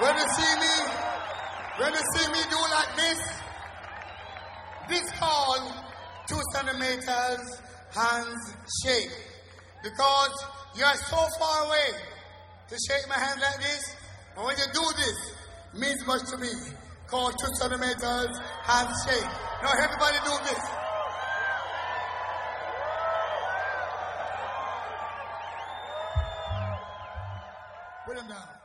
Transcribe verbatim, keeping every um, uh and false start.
When you see me, when you see me do like this, this called two centimeters hands shake. Because you are so far away to shake my hand like this. And when you do this, it means much to me. Called two centimeters hands shake. Now everybody do this. Put them down.